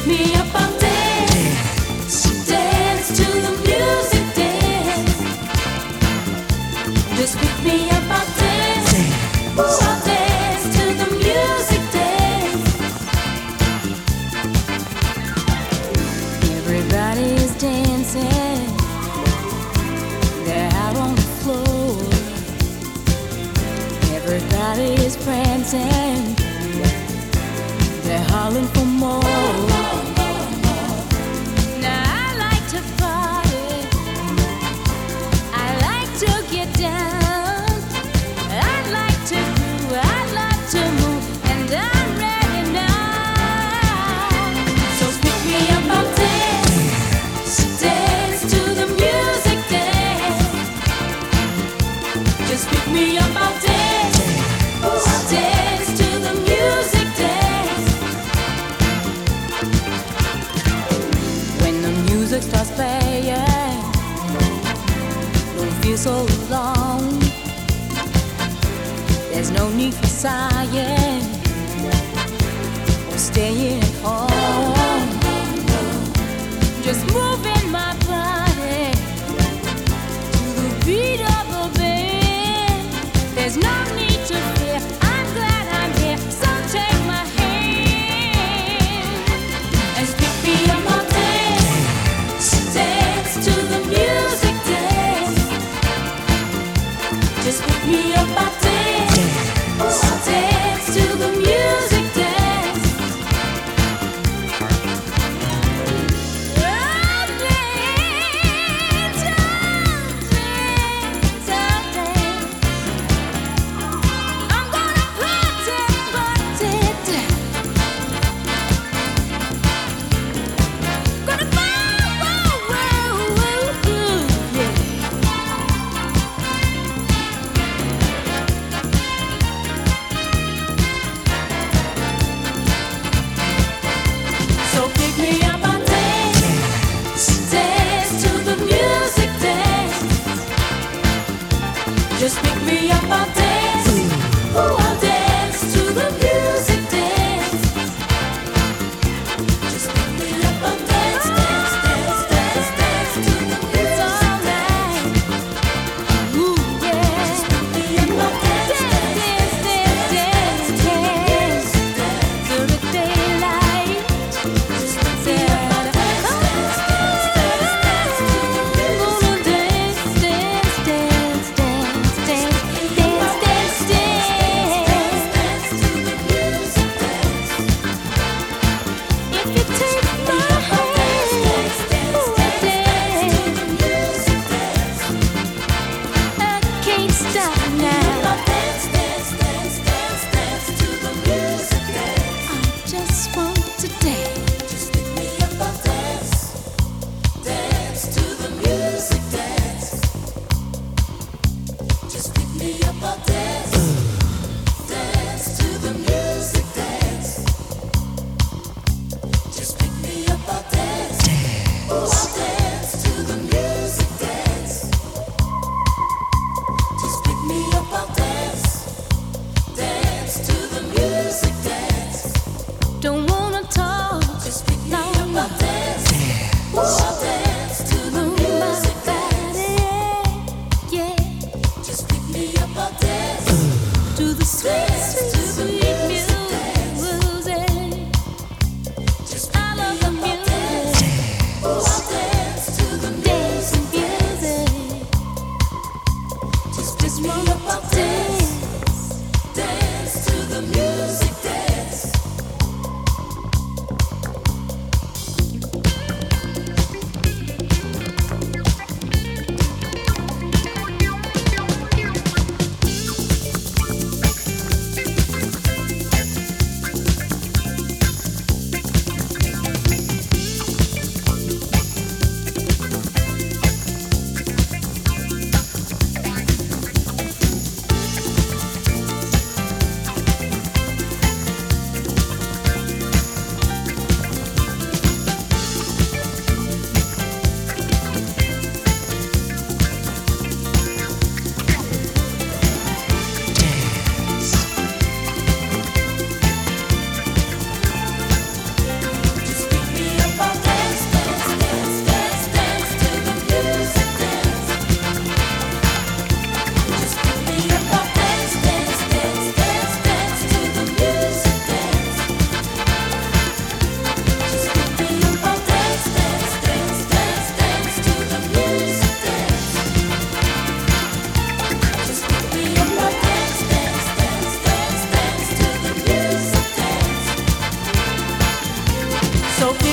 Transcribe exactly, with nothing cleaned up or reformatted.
me up, I'll dance. Dance to the music, dance. Just pick me up, I'll dance. Ooh, I'll dance to the music, dance. Everybody is dancing. They're out on the floor. Everybody is prancing. They're hollering for more. Now I like to party. I like to get down. I like to groove. I like to move. And I'm ready now. So pick me up, I'll dance. Dance to the music, dance. Just pick me up, I'll dance. I'll dance to the music, dance. When the music starts playing, don't feel so alone. There's no need for sighing or staying at home. Just moving my body to the beat of the band. There's no need to fear. I'm glad I'm here. So take my hand and pick me up, I'll dance. Dance to the music, dance. Just pick me up, I'll dance. I'll dance to the music, dance. so